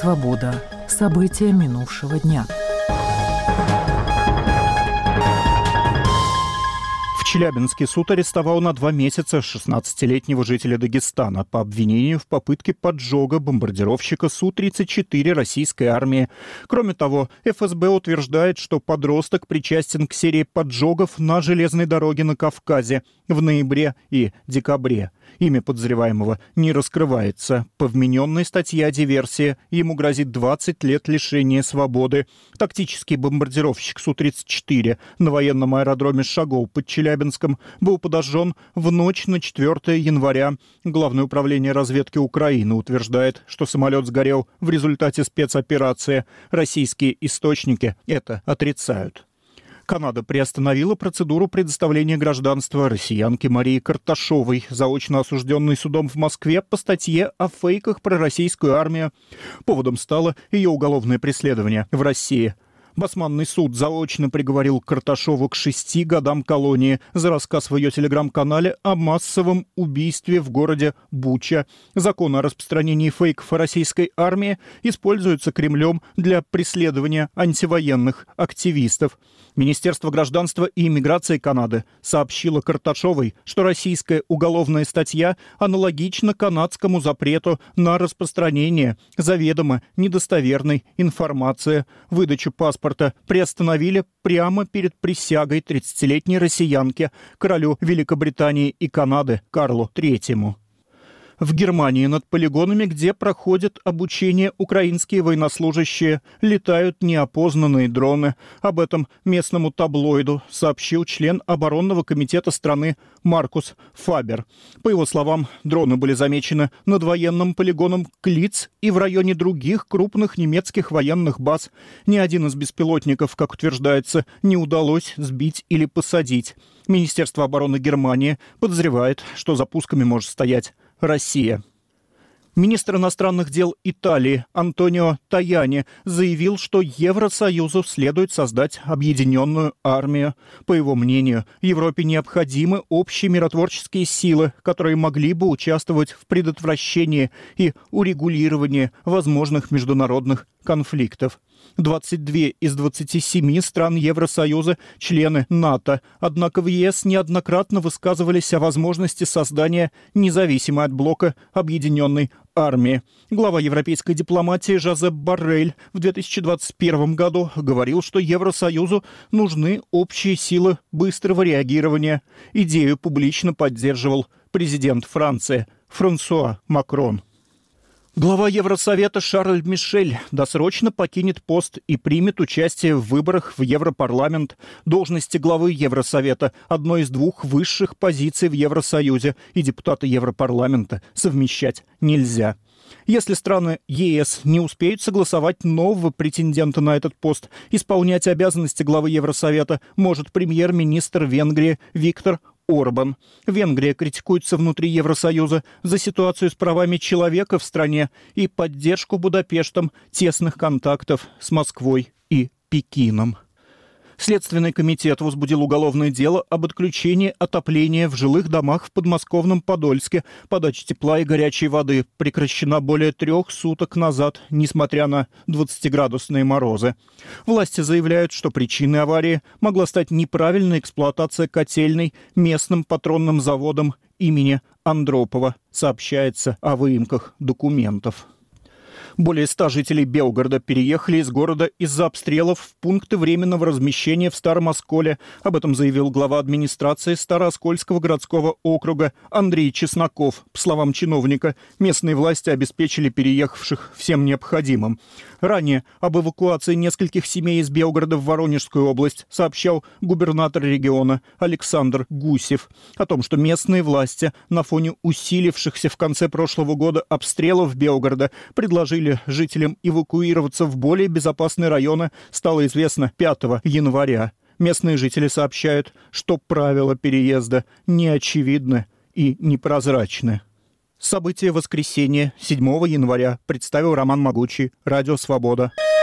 Свобода. События минувшего дня. В Челябинске суд арестовал на 2 месяца 16-летнего жителя Дагестана по обвинению в попытке поджога бомбардировщика Су-34 российской армии. Кроме того, ФСБ утверждает, что подросток причастен к серии поджогов на железной дороге на Кавказе в ноябре и декабре. Имя подозреваемого не раскрывается. По вмененной статье о диверсии ему грозит 20 лет лишения свободы. Тактический бомбардировщик Су-34 на военном аэродроме Шагол под Челябинском был подожжен в ночь на 4 января. Главное управление разведки Украины утверждает, что самолет сгорел в результате спецоперации. Российские источники это отрицают. Канада приостановила процедуру предоставления гражданства россиянке Марии Карташовой, заочно осужденной судом в Москве по статье о фейках про российскую армию. Поводом стало ее уголовное преследование в России. Басманный суд заочно приговорил Карташову к 6 годам колонии за рассказ в ее телеграм-канале о массовом убийстве в городе Буча. Закон о распространении фейков о российской армии используется Кремлем для преследования антивоенных активистов. Министерство гражданства и иммиграции Канады сообщило Карташовой, что российская уголовная статья аналогична канадскому запрету на распространение заведомо недостоверной информации. Выдачу паспорта приостановили прямо перед присягой 30-летней россиянки, королю Великобритании и Канады Карлу III. В Германии над полигонами, где проходят обучение украинские военнослужащие, летают неопознанные дроны. Об этом местному таблоиду сообщил член оборонного комитета страны Маркус Фабер. По его словам, дроны были замечены над военным полигоном Клиц и в районе других крупных немецких военных баз. Ни один из беспилотников, как утверждается, не удалось сбить или посадить. Министерство обороны Германии подозревает, что за пусками может стоять Россия. Министр иностранных дел Италии Антонио Таяни заявил, что Евросоюзу следует создать объединенную армию. По его мнению, Европе необходимы общие миротворческие силы, которые могли бы участвовать в предотвращении и урегулировании возможных международных конфликтов. 22 из 27 стран Евросоюза – члены НАТО. Однако в ЕС неоднократно высказывались о возможности создания независимой от блока объединенной армии. Глава европейской дипломатии Жозеп Боррель в 2021 году говорил, что Евросоюзу нужны общие силы быстрого реагирования. Идею публично поддерживал президент Франции Франсуа Макрон. Глава Евросовета Шарль Мишель досрочно покинет пост и примет участие в выборах в Европарламент. Должности главы Евросовета – одной из 2 высших позиций в Евросоюзе, и депутата Европарламента совмещать нельзя. Если страны ЕС не успеют согласовать нового претендента на этот пост, исполнять обязанности главы Евросовета может премьер-министр Венгрии Виктор Орбан. Венгрия критикуется внутри Евросоюза за ситуацию с правами человека в стране и поддержку Будапештом тесных контактов с Москвой и Пекином. Следственный комитет возбудил уголовное дело об отключении отопления в жилых домах в подмосковном Подольске. Подача тепла и горячей воды прекращена более 3 суток назад, несмотря на 20-градусные морозы. Власти заявляют, что причиной аварии могла стать неправильная эксплуатация котельной местным патронным заводом имени Андропова. Сообщается о выемках документов. Более 100 жителей Белгорода переехали из города из-за обстрелов в пункты временного размещения в Старом Осколе. Об этом заявил глава администрации Старооскольского городского округа Андрей Чесноков. По словам чиновника, местные власти обеспечили переехавших всем необходимым. Ранее об эвакуации нескольких семей из Белгорода в Воронежскую область сообщал губернатор региона Александр Гусев. О том, что местные власти на фоне усилившихся в конце прошлого года обстрелов Белгорода предложили жителям эвакуироваться в более безопасные районы, стало известно 5 января. Местные жители сообщают, что правила переезда неочевидны и непрозрачны. События воскресенья 7 января представил Роман Могучий, Радио Свобода.